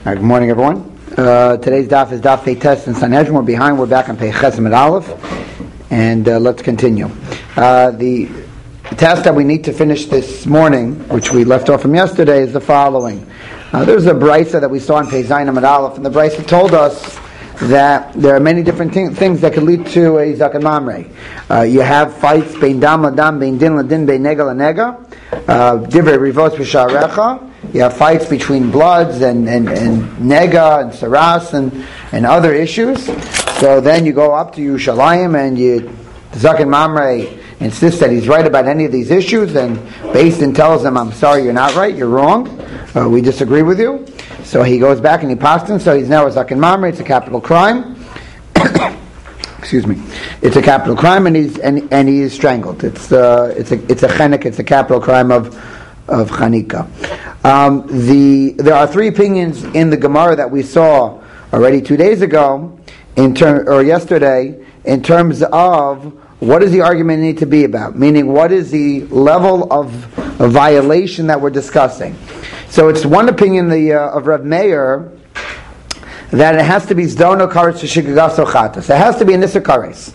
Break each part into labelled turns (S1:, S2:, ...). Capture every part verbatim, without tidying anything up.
S1: Right, good morning, everyone. Uh, today's daf is daf Peites in Sanhedrin. We're behind. We're back on Peiches Amud Aleph, and uh, let's continue. Uh, the, the task that we need to finish this morning, which we left off from yesterday, is the following. Uh, there's a brisa that we saw in Pei Zayin Amud Aleph, and the brisa told us that there are many different th- things that could lead to a zaken mamrei. Uh, you have fights bein dam ladam, bein din ladin, bein nega lanega, divrei rivos b'sha'arecha. You have fights between bloods and, and, and nega and saras and, and other issues. So then you go up to Yerushalayim and you, zaken mamrei insists that he's right about any of these issues, and Beis Din tells him, I'm sorry, you're not right, you're wrong, uh, we disagree with you. So he goes back and he passes, so he's now a zaken mamrei. It's a capital crime. Excuse me. It's a capital crime, and he's and, and he is strangled. It's uh, it's a it's a chenek. It's a capital crime of of chanika. Um, the there are three opinions in the Gemara that we saw already two days ago, in term or yesterday, in terms of what does the argument need to be about? Meaning, what is the level of, of violation that we're discussing? So it's one opinion the, uh, of Rav Meir that it has to be zdono kares shigagaso chatas. It has to be a nisser kares.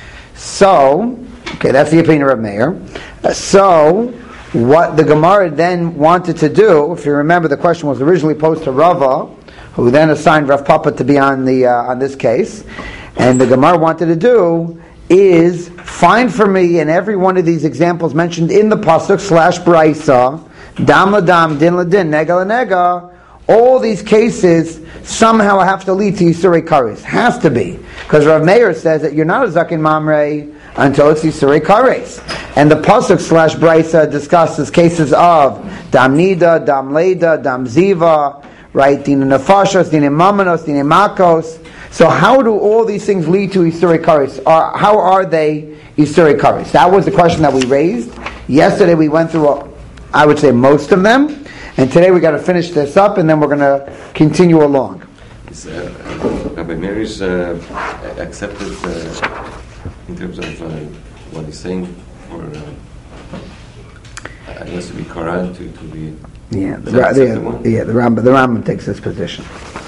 S1: So, okay, that's the opinion of Rav Meir. Uh, so, what the Gemara then wanted to do, if you remember, the question was originally posed to Rava, who then assigned Rav Papa to be on the uh, on this case, and the Gemara wanted to do is find for me in every one of these examples mentioned in the pasuk slash brisa, dam ladam, din ladin, nega lanega, all these cases somehow have to lead to Yisurei Kares. Has to be. Because Rav Meir says that you're not a zaken mamrei until it's Yisurei Kares. And the pasuk slash brisa discusses cases of dam nida, dam leda, dam ziva, right? Dina nefashos, dina mamanos, dina makos. So how do all these things lead to Yisurei Kares? Or how are they Yisurei Kares? That was the question that we raised. Yesterday we went through, I would say, most of them. And today we got to finish this up, and then we're going to continue along.
S2: Is uh, Rabbi Meir's uh, accepted uh, in terms of uh, what he's saying for uh, I guess to be Quran to, to be
S1: yeah the, ra- the, yeah the Rambam the Rambam takes this position.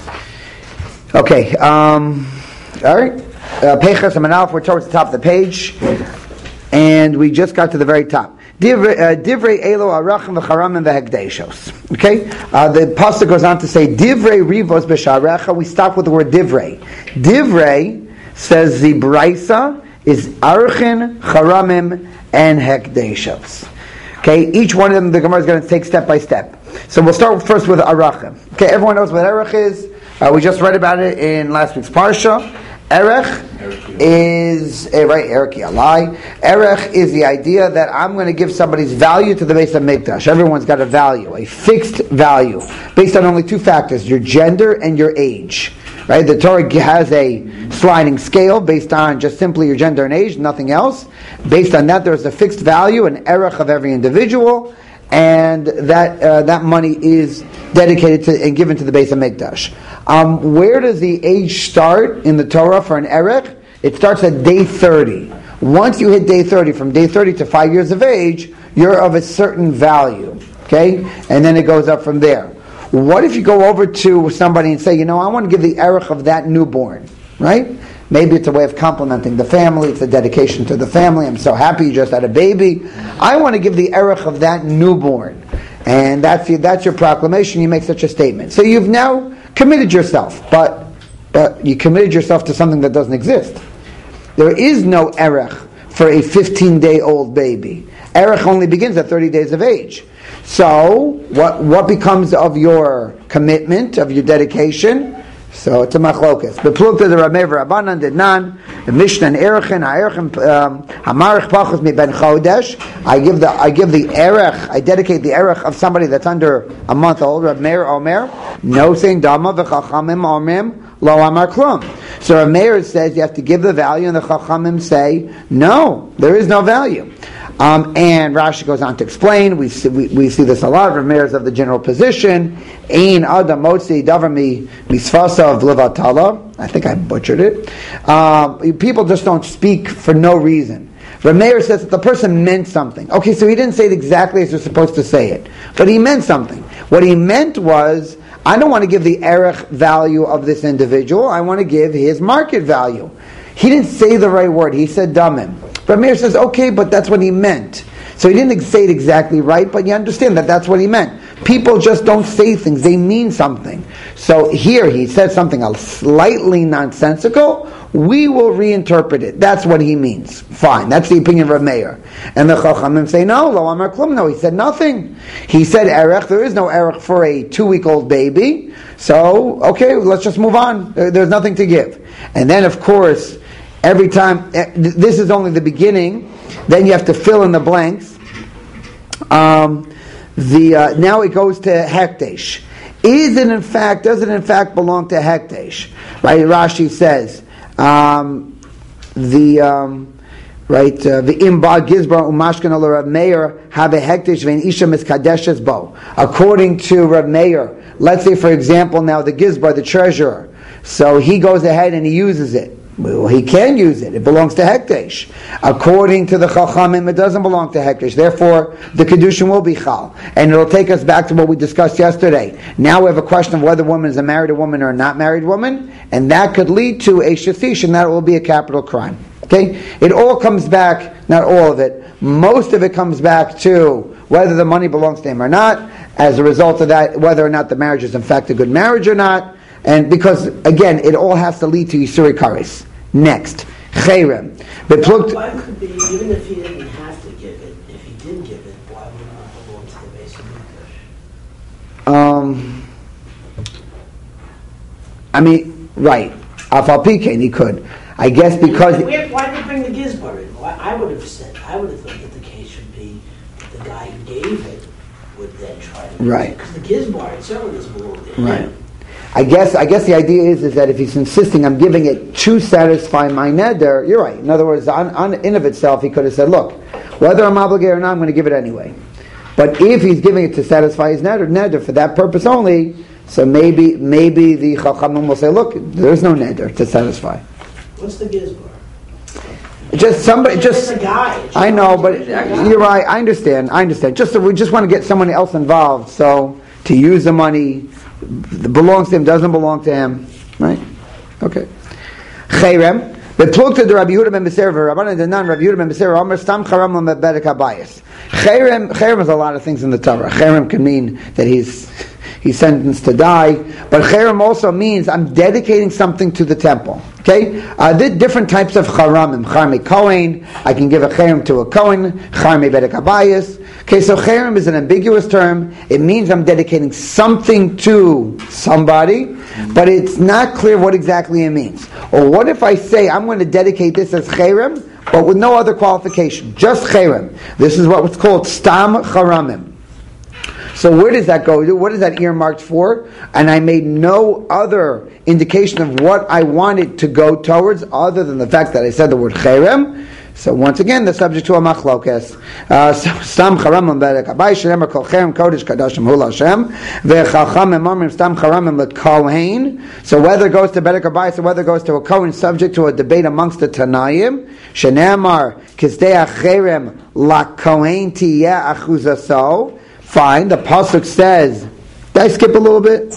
S1: Okay, um, all right. Peiches Amud Aleph, we're towards the top of the page, and we just got to the very top. Divrei elo arachim v'charamim v'hekdeshos. Okay, uh, the pasuk goes on to say divrei rivos b'sharecha. We stop with the word divrei. Divrei, says the brisa, is arachin, charamim, and hekdeshos. Okay, each one of them the Gemara is going to take step by step. So we'll start first with arachim. Okay, everyone knows what erech is. Uh, we just read about it in last week's parsha. Erech is uh, right. Erech yalai. Erech is the idea that I'm going to give somebody's value to the Beis Hamikdash. Everyone's got a value, a fixed value, based on only two factors: your gender and your age. Right? The Torah has a sliding scale based on just simply your gender and age, nothing else. Based on that, there's a fixed value, an erech of every individual. And that uh, that money is dedicated to and given to the Beis Hamikdash. Um, where does the age start in the Torah for an erech? It starts at day thirty. Once you hit day thirty, from day thirty to five years of age, you're of a certain value. Okay, and then it goes up from there. What if you go over to somebody and say, you know, I want to give the erech of that newborn, right? Maybe it's a way of complimenting the family. It's a dedication to the family. I'm so happy you just had a baby. I want to give the erech of that newborn. And that's your, that's your proclamation. You make such a statement. So you've now committed yourself. But, but you committed yourself to something that doesn't exist. There is no erech for a fifteen-day-old baby. Erech only begins at thirty days of age. So what, what becomes of your commitment, of your dedication? So it's a machlokas. But plukta the Rameh v'Rabbanan did nan. The Mishnah and Erechin, Ha'erechin, Hamarich Pachos mi ben Chodesh. I give the I give the erech. I dedicate the erech of somebody that's under a month old. Rav Meir Omer, no saying dama v'chachamim omrim lo amar klum. So Rav Meir says you have to give the value, and the chachamim say no, there is no value. Um, and Rashi goes on to explain. We see, we, we see this a lot. Rav Meir is of the general position. Ein adam motzi davar mi misfasa of levatala. I think I butchered it. Um, people just don't speak for no reason. Rav Meir says that the person meant something. Okay, so he didn't say it exactly as you're supposed to say it, but he meant something. What he meant was, I don't want to give the erech value of this individual. I want to give his market value. He didn't say the right word. He said damim. Rav Meir says, okay, but that's what he meant. So he didn't say it exactly right, but you understand that that's what he meant. People just don't say things. They mean something. So here he said something slightly nonsensical. We will reinterpret it. That's what he means. Fine. That's the opinion of Rav Meir. And the Chachamim say, no, lo amar klum. No, he said nothing. He said erech. There is no erech for a two-week-old baby. So, okay, let's just move on. There's nothing to give. And then, of course, every time, this is only the beginning, then you have to fill in the blanks. Um, the uh, now it goes to hekdesh. Is it in fact? Does it in fact belong to hekdesh? Right? Rashi says um, the um, right the imba gizbar umashkan al Rav Meir have a hekdesh vein isha miskadeshes bo. According to Rav Meir, let's say for example now the gizbar, the treasurer, so he goes ahead and he uses it. Well, he can use it. It belongs to Hekdesh. According to the Chachamim, it doesn't belong to Hekdesh. Therefore, the Kedushin will be Chal. And it'll take us back to what we discussed yesterday. Now we have a question of whether a woman is a married woman or a not married woman, and that could lead to a Shathish, and that will be a capital crime. Okay? It all comes back, not all of it, most of it comes back to whether the money belongs to him or not, as a result of that, whether or not the marriage is in fact a good marriage or not. And because, again, it all has to lead to Yisuri Kares. Next, Cherem. But
S3: Why, why could be, even if he didn't have to give it, if he did give it, why would it not belong to the base of Mikdash?
S1: Um, I mean, right. Afal Pikein, he could. I guess because...
S3: Why, why did he bring the Gizbar in? Why, I would have said, I would have thought that the case should be that the guy who gave it would then try to...
S1: Right.
S3: Because the Gizbar itself doesn't belong to him.
S1: Right. I guess I guess the idea is, is that if he's insisting I'm giving it to satisfy my neder, you're right. In other words, on, on in of itself, he could have said, look, whether I'm obligated or not, I'm going to give it anyway. But if he's giving it to satisfy his neder, neder for that purpose only, so maybe maybe the Chachamim will say, look, there's no neder to satisfy.
S3: What's the Gizbar?
S1: Just somebody, just
S3: a guy.
S1: I know, but you're right. I understand. I understand. Just we just want to get someone else involved, so to use the money. Belongs to him, doesn't belong to him, right? Okay. Cherem. The plug to the Rabbi Yehuda ben Beser, Rabbanan Danan, Rabbi Yehuda ben Beser, Omer Stam Charam Lebedek Habayis. Cherem. Cherem is a lot of things in the Torah. Cherem can mean that he's he's sentenced to die, but Cherem also means I'm dedicating something to the temple. Okay, uh, there are different types of charamim. Charmei Kohen, I can give a cherem to a Kohen. Charmei Bedek Habayis. Okay, so cherem is an ambiguous term. It means I'm dedicating something to somebody, but it's not clear what exactly it means. Or what if I say I'm going to dedicate this as cherem, but with no other qualification, just cherem? This is what's called stam charamim. So where does that go to? What is that earmarked for? And I made no other indication of what I wanted to go towards other than the fact that I said the word cherem. So once again, the subject to a machlokes. Stam charamim bedek abai shenemer kol cherem kodesh kadashim hul Hashem vechachamim amrim stam charamim lekohen. So whether it goes to bedek abai, or whether it goes to a kohen, subject to a debate amongst the Tanaim. Shenemar kisdei cherem lakohen tiyeh achuzaso. Fine. The pasuk says. Did I skip a little bit?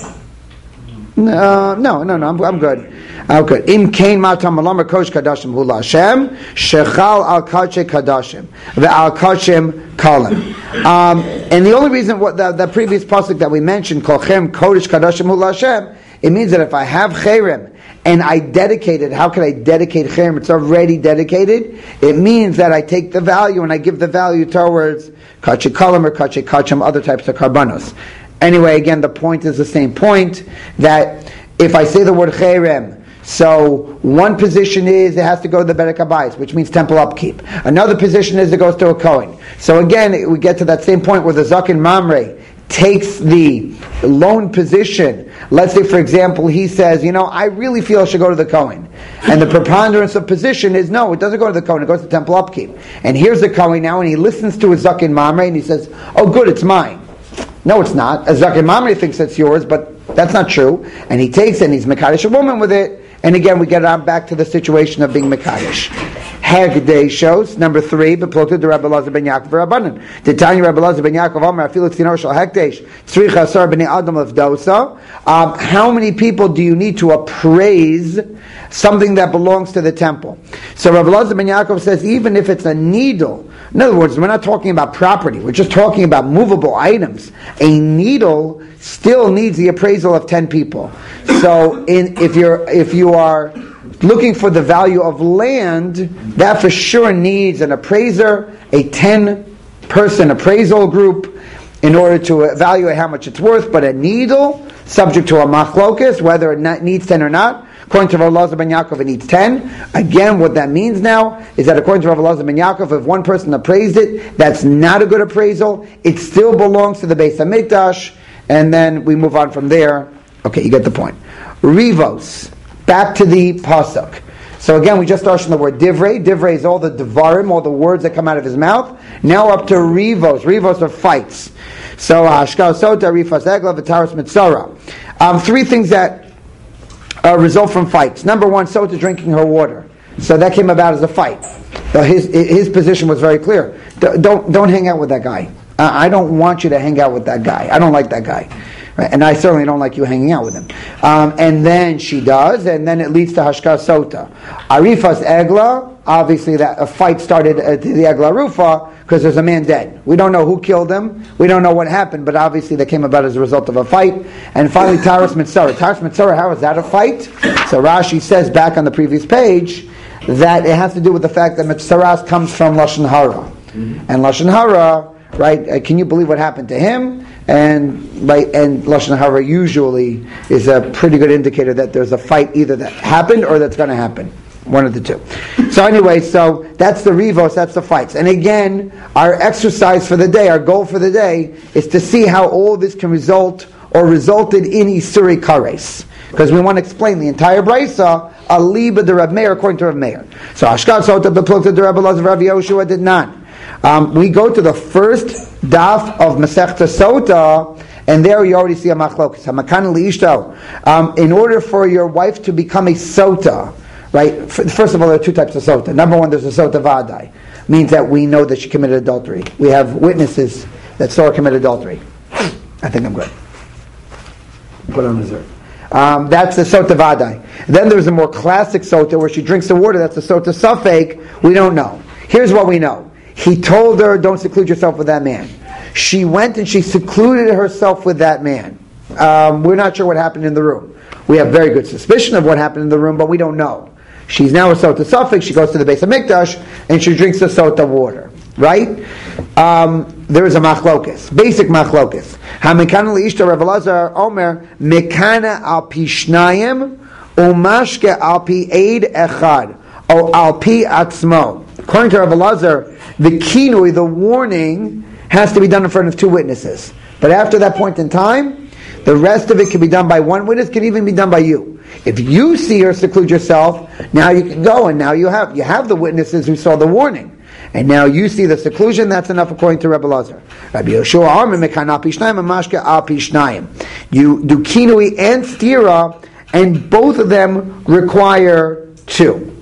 S1: No, no, no, no. I'm, I'm good. I'm good. Im kain matam malamer kosh kadashim hula Hashem shechal al kache kadashim ve'al kachim kalim. Um, and the only reason what the, the previous pasuk that we mentioned kolchem kodesh kadashim hula Hashem, it means that if I have cherem and I dedicate it, how can I dedicate cherem? It's already dedicated. It means that I take the value and I give the value towards kache kalim or kache kachim, other types of karbanos. Anyway, again, the point is the same point, that if I say the word cherem, so one position is it has to go to the Bedek Habayis, which means temple upkeep. Another position is it goes to a Kohen. So again, we get to that same point where the Zaken Mamre takes the lone position. Let's say, for example, he says, you know, I really feel it should go to the Kohen. And the preponderance of position is, no, it doesn't go to the Kohen, it goes to temple upkeep. And here's the Kohen now, and he listens to his Zaken Mamre, and he says, oh good, it's mine. No, it's not. A Zaken Mamre thinks it's yours, but that's not true. And he takes it and he's Mekadesh a woman with it. And again, we get on back to the situation of being Mekadesh. hekdeshos. Number three, beplokta de Rabbi Elazar ben Yaakov Rabbanan. The Tanya Rabbi Elazar ben Yaakov Omer afilu tzinor shel hekdesh tzricha asar b'nei adam lefdosa. Um, how many people do you need to appraise something that belongs to the temple? So Rabbi Elazar ben Yaakov says, even if it's a needle, in other words, we're not talking about property, we're just talking about movable items. A needle still needs the appraisal of ten people. So in, if you're if you are looking for the value of land, that for sure needs an appraiser, a ten-person appraisal group, in order to evaluate how much it's worth. But a needle, subject to a machlokas, whether it needs ten or not, according to Rav Elazar ben Yaakov, it needs ten. Again, what that means now is that according to Rav Elazar ben Yaakov, if one person appraised it, that's not a good appraisal. It still belongs to the Beis HaMikdash, and then we move on from there. Okay, you get the point. Rivos. Back to the pasuk. So again, we just started from the word divrei. Divrei is all the devarim, all the words that come out of his mouth. Now up to rivos. Rivos are fights. So hashkal sota, rifas egla, v'taras mitzara. Um, three things that uh, result from fights. Number one, sota drinking her water. So that came about as a fight. So his his position was very clear. Don't don't hang out with that guy. Uh, I don't want you to hang out with that guy. I don't like that guy. Right? And I certainly don't like you hanging out with him. Um, and then she does, and then it leads to Hashkar Sota. Arifas Egla, obviously that a fight started at the Egla Rufa, because there's a man dead. We don't know who killed him, we don't know what happened, but obviously that came about as a result of a fight. And finally Taras Mitzara. Taras Mitzara, how is that a fight? So Rashi says back on the previous page that it has to do with the fact that Mitzaras comes from Lashon Hara. Mm-hmm. And Lashon Hara, right, uh, can you believe what happened to him? And right, and Lashon Hara usually is a pretty good indicator that there's a fight either that happened or that's going to happen. One of the two. So anyway, so that's the rivos, that's the fights. And again, our exercise for the day, our goal for the day, is to see how all this can result or resulted in Isuri Kares. Because we want to explain the entire Brisa, Aliba de Rav Meir, according to Rav Meir. So Ashkat Sota beplukta de Rabbi Elazar Rav Yehoshua did not. Um, we go to the first daf of Masechta Sota, and there you already see a machlokes. Hamakan liishto. Um, in order for your wife to become a sota, right? First of all, there are two types of sota. Number one, there's a sota vadai, means that we know that she committed adultery. We have witnesses that saw her commit adultery. I think I'm good. Put on reserve. Um, that's the sota vadai. Then there's a more classic sota where she drinks the water. That's the sota safek. We don't know. Here's what we know. He told her, don't seclude yourself with that man. She went and she secluded herself with that man. Um, we're not sure what happened in the room. We have very good suspicion of what happened in the room, but we don't know. She's now a sota safek. She goes to the Beis HaMikdash and she drinks the sota water. Right? Um, there is a machlokas, basic machlokas. Hamikana liishta Rav Elazar Omer mekana al pi shnayim umashke al pi eid echad or al pi atzmo. According to Rav Elazar, the kinui, the warning, has to be done in front of two witnesses. But after that point in time, the rest of it can be done by one witness, can even be done by you. If you see her seclude yourself, now you can go, and now you have you have the witnesses who saw the warning. And now you see the seclusion, that's enough according to Rabbi Elazar. Rabbi Yehoshua Amar mekan al pi shnayim and mashke al pi shnayim. You do kinui and stira, and both of them require two.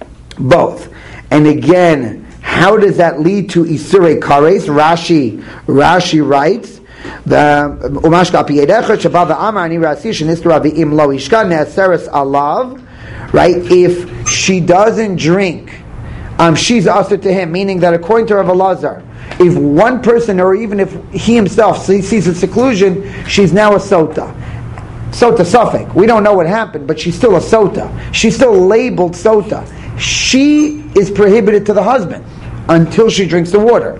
S1: Both. And again, how does that lead to Isure Kares? Rashi, Rashi writes, the Umashka al pi yedecha shabav amar ani rasish and isra v'im lo ishka ne'aseres alav. Right? If she doesn't drink, Um, she's usher to him, meaning that according to Rav Elazar, if one person, or even if he himself sees a seclusion, she's now a sota. Sota safek. We don't know what happened, but she's still a sota. She's still labeled sota. She is prohibited to the husband until she drinks the water.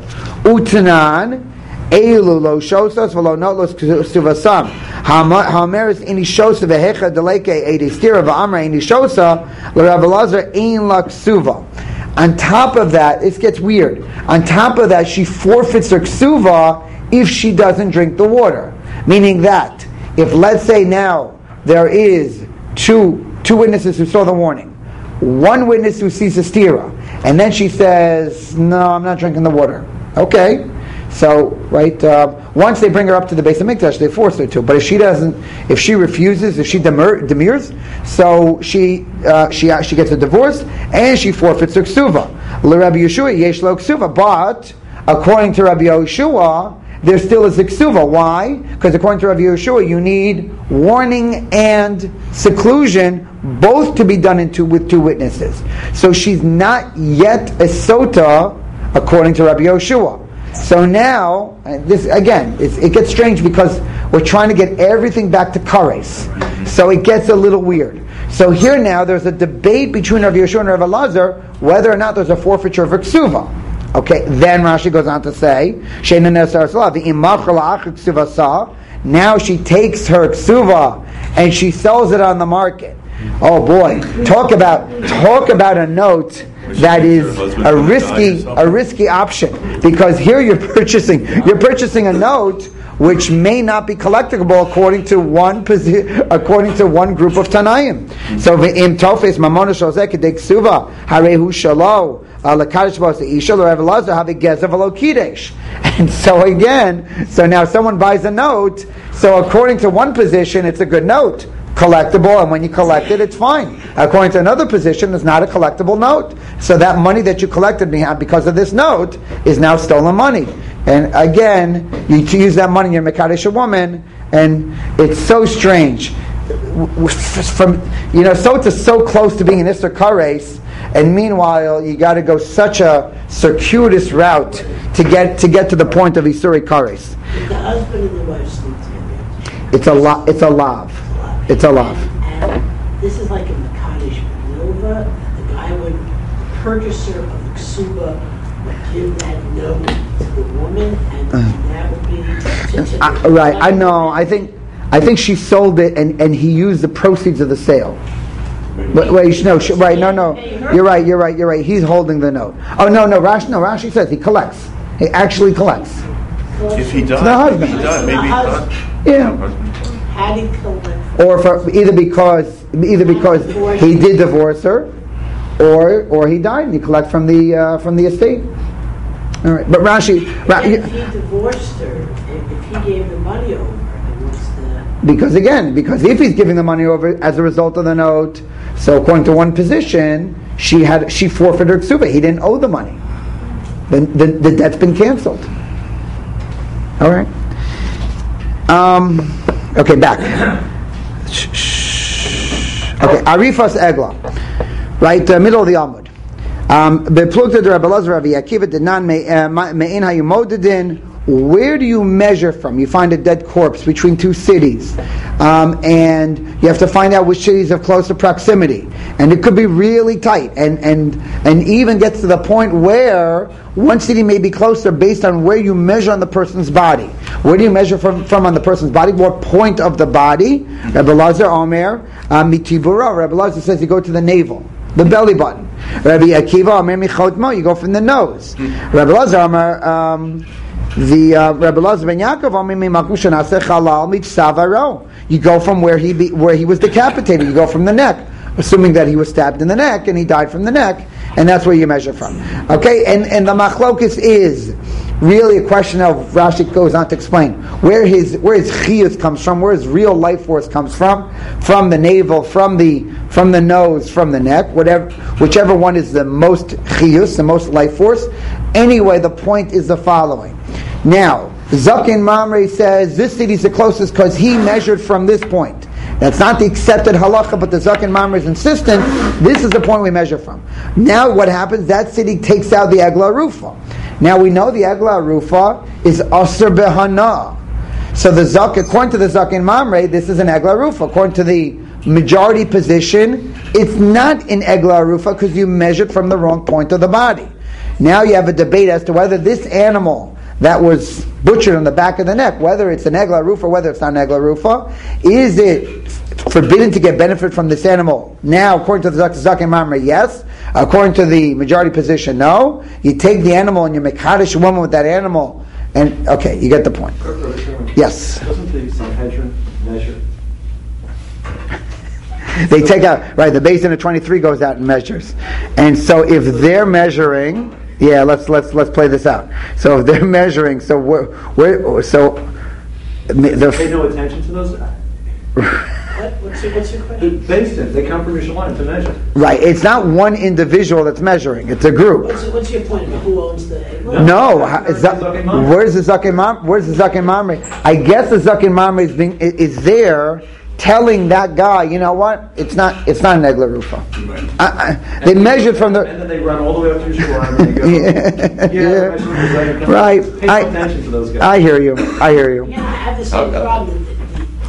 S1: Utanan, elu lo shosas v'lo notlos suvasam. Hameres ini shosa v'hecha deleke edi stira v'amra ini shosa l'Rav Elazar ein lak suva. On top of that, this gets weird. On top of that, she forfeits her ksuva if she doesn't drink the water. Meaning that, if let's say now there is two two witnesses who saw the warning, one witness who sees a stira, and then she says, "No, I'm not drinking the water." Okay, so right, uh, once they bring her up to the base of Mikdash, they force her to. But if she doesn't, if she refuses, if she demur, demurs, so she uh, she she gets a divorce and she forfeits her ksuva. LeRabbi Yeshua yesh lo ksuva, but according to Rabbi Yeshua, there still is a ksuva. Why? Because according to Rabbi Yeshua, you need warning and seclusion, both to be done into with two witnesses. So she's not yet a sota, according to Rabbi Yeshua. So now, this again, it's, it gets strange because we're trying to get everything back to kares. So it gets a little weird. So here now, there's a debate between Rabbi Yeshua and Rabbi Elazar whether or not there's a forfeiture of a ksuva. Okay, then Rashi goes on to say, now she takes her ksuva and she sells it on the market. Oh boy, talk about talk about a note that is a risky a risky option, because here you're purchasing you're purchasing a note which may not be collectible according to one posi- according to one group of Tanaim. So ve'im tofes mamona shozeh kedei ksuva harehu shalo lakadosh b'os isha l'Rav Elazar have a gezer v'lo kidesh. And so again, so now someone buys a note. So according to one position, it's a good note, collectible, and when you collect it, it's fine. According to another position, it's not a collectible note. So that money that you collected because of this note is now stolen money. And again, you use that money, you're mekadesh a woman, and it's so strange. From you know, so it's so close to being an Isser Kares, and meanwhile you got to go such a circuitous route to get to get to the point of Isuri Kares.
S3: The husband and the wife sleep together.
S1: It's a lot. It's a lav. It's a lav.
S3: And, and this is like a mekadesh maneuver. The guy would, the purchaser of the ksuba would give that note to the woman, and uh, that would be to, to
S1: I, right. I know. I think. I think she sold it, and, and he used the proceeds of the sale. But wait, no, she, right? No, no. You're right. You're right. You're right. He's holding the note. Oh no, no. Rashi, no. Rashi says he collects. He actually collects.
S4: If he died,
S1: the husband.
S4: If he died, maybe he died.
S1: Yeah.
S3: Had he collect?
S1: Or for either because either because he did divorce her, or or he died and he collect from the uh, from the estate. All right, but Rashi, Rashi
S3: If he divorced her, if, if he gave the money over, then what's the?
S1: Because again, because if he's giving the money over as a result of the note, so according to one position, she had she forfeited her ksuba. He didn't owe the money. The, the, the debt's been canceled. All right. Um, okay, back. Okay, Arifas Egla, right, uh, middle of the Amud. Um, Beplukta de Rabbi Elazar Rabbi Akiva did not me'in hayumodedin. Where do you measure from? You find a dead corpse between two cities, um, and you have to find out which cities have closer proximity, and it could be really tight, and and and even gets to the point where one city may be closer based on where you measure on the person's body. Where do you measure from, from on the person's body? What point of the body? Rabbi Elazar Omer mitibura. Rabbi Elazar says you go to the navel, the belly button. Rabbi Akiva Omer michotmo. You go from the nose. Rabbi Elazar Omer. Um, The uh, Rabbi Elazar ben Yaakov, you go from where he be, where he was decapitated. You go from the neck, assuming that he was stabbed in the neck and he died from the neck, and that's where you measure from. Okay, and and the machlokes is really a question of, Rashi goes on to explain where his where his chiyus comes from, where his real life force comes from, from the navel, from the from the nose, from the neck, whatever, whichever one is the most chiyus, the most life force. Anyway, the point is the following. Now, Zakin Mamre says this city is the closest because he measured from this point. That's not the accepted halacha, but the Zakin Mamre is insistent. This is the point we measure from. Now, what happens? That city takes out the Egla Rufa. Now we know the Egla Rufa is Asr Behana. So the Zak, according to the Zakin Mamre, this is an Egla Rufa. According to the majority position, it's not an Egla Rufa because you measured from the wrong point of the body. Now you have a debate as to whether this animal that was butchered on the back of the neck, whether it's an egla rufa or whether it's not an egla rufa, is it forbidden to get benefit from this animal? Now, according to the Zakin Mamre, yes. According to the majority position, no. You take the animal and you make mekadesh a woman with that animal, and okay, you get the point. Yes.
S5: Doesn't the Sanhedrin measure?
S1: They take out, right, the basin of twenty-three goes out and measures. And so if they're measuring, Yeah, let's let's let's play this out. So if they're measuring, so where, where so
S5: Pay
S1: the
S5: no attention to those?
S3: What? What's your, what's your
S5: The
S3: question?
S5: basins, they come from Yerushalayim to measure.
S1: right. It's not one individual that's measuring; it's a group.
S3: What's, what's your point about who owns the egg?
S1: No, how- is that- where's the Zaken Mam? Where's the Zaken Mamre? I guess the Zaken Mamre is being is there, telling that guy, you know what? It's not. It's not an Egla Rufa. I, I, they measured from
S5: And
S1: the.
S5: then they run all the way up to Yerushalayim and they go,
S1: Yeah,
S5: yeah,
S1: yeah.
S5: measure the Zayim.
S1: Right.
S5: Pay no
S1: I-
S5: attention to those guys.
S1: I hear you. I hear you.
S3: Yeah, I have the same
S2: Okay.
S3: problem. The, the,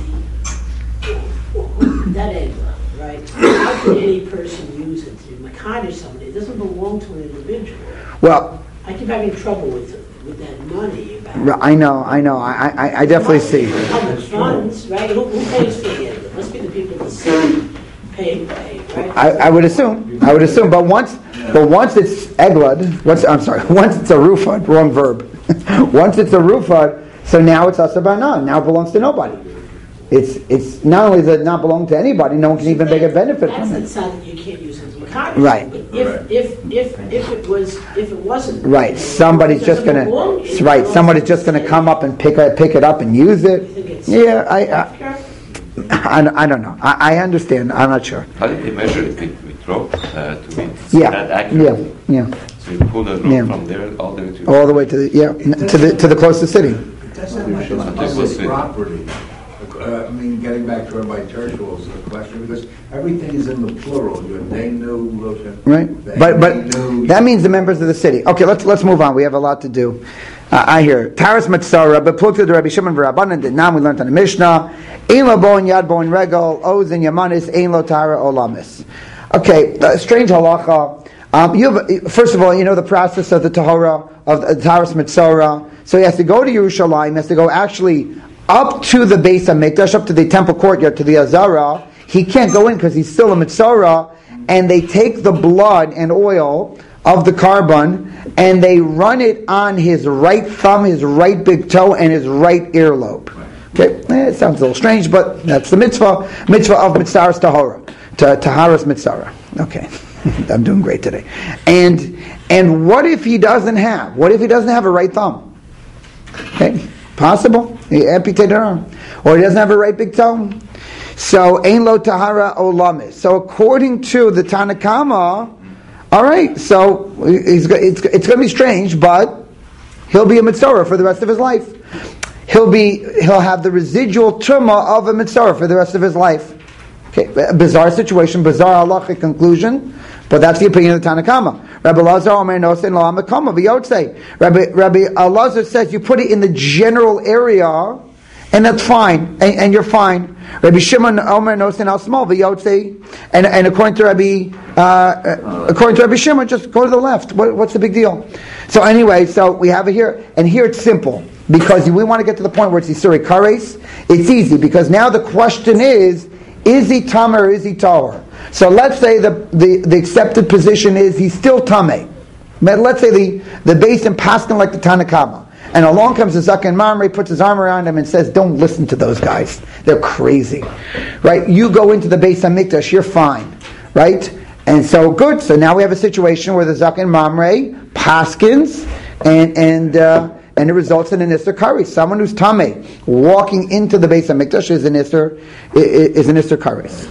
S3: the, that egg, right? How can any person use it to Makadish somebody? It doesn't belong to an individual.
S1: Well,
S3: I keep having trouble with with that money. About
S1: I know. I know. I I, I definitely see.
S3: Public funds, right? Who, who pays for the egg? It must be the people that city pay, pay, right?
S1: I, I would assume. I would assume. But once, but once it's eglud, once I'm sorry, once it's a rufad, wrong verb. Once it's a rufad, so now it's asabanan. Now it belongs to nobody. It's it's not only does it not belong to anybody, no one can even make a benefit
S3: That's
S1: from
S3: the
S1: it.
S3: side that you can't use as Makadish.
S1: Right.
S3: But if, if, if, if it was, if it wasn't.
S1: Right. Somebody's
S3: it
S1: just
S3: doesn't
S1: gonna.
S3: belong, it
S1: Right.
S3: belongs
S1: Somebody's
S3: to
S1: just
S3: the
S1: gonna
S3: city.
S1: come up and pick it, pick it up and use
S3: You
S1: it.
S3: think it's-
S1: Yeah. I. I I, I don't know. I, I understand. I'm not sure.
S2: How did they measure it with, with rope uh, to be
S1: Yeah.
S2: that
S1: Yeah.
S2: accurate?
S1: Yeah.
S2: So you pull the rope
S1: Yeah.
S2: from there all the way to.
S1: All the way to the yeah to the to the closest city.
S6: It doesn't like
S2: It's
S6: it's
S2: public
S6: public property. Uh, I mean, getting back to Rabbi Tershul's question, because everything is in the plural. You have they knew, Rosa.
S1: Right,
S6: they
S1: but but
S6: knew.
S1: that means the members of the city. Okay, let's let's move on. We have a lot to do. Uh, I hear Taras Matzara, but Plukta the Rabbi Shimon V'Rabbanan did not. We learned on the Mishnah. Ein lo bon yad bon regal oz and yamanis ein lo tara olamis. Okay, uh, strange halacha. Um, you have, first of all, you know the process of the Tahara of the Taras Matzara. So he has to go to Yerushalayim. He has to go actually up to the base of Mikdash, up to the temple courtyard, to the Azara. He can't go in because he's still a Mitzora, and they take the blood and oil of the carbon, and they run it on his right thumb, his right big toe, and his right earlobe. Okay, eh, it sounds a little strange, but that's the mitzvah, mitzvah of Mitzaras Tahara, to Taharas Mitzara. Okay, I'm doing great today. And and what if he doesn't have? What if he doesn't have a right thumb? Okay. Possible. He amputated an arm. Or he doesn't have a right big toe. So, Ein lo tahara olamis. So, according to the Tanakama, all right, so he's, it's, it's going to be strange, but he'll be a mitzvah for the rest of his life. He'll be he'll have the residual tumah of a mitzvah for the rest of his life. Okay, a bizarre situation, bizarre halachic conclusion, but that's the opinion of the Tanakama. Rabbi Elazar Omer Nosen Lo Hamakama V'Yotzei. Rabbi Rabbi Elazar says you put it in the general area, and that's fine, and, and you're fine. Rabbi Shimon Omer Nosen Al Small V'Yotzei, and and according to Rabbi uh, according to Rabbi Shimon, just go to the left. What, what's the big deal? So anyway, so we have it here, and here it's simple because we want to get to the point where it's Yisuri Kares. It's easy because now the question is. Is he tameh or is he tahor? So let's say the, the, the accepted position is he's still tameh. But let's say the, the base in Paskin like the Tanakama. And along comes the Zaken Mamre, puts his arm around him and says, don't listen to those guys. They're crazy. Right? You go into the base of Mikdash, you're fine. Right? And so good. So now we have a situation where the Zaken Mamre Paskins and, and, uh, and it results in an Isser Kares. Someone who's Tameh walking into the base of Mikdash is an Isser is an Isser Kares.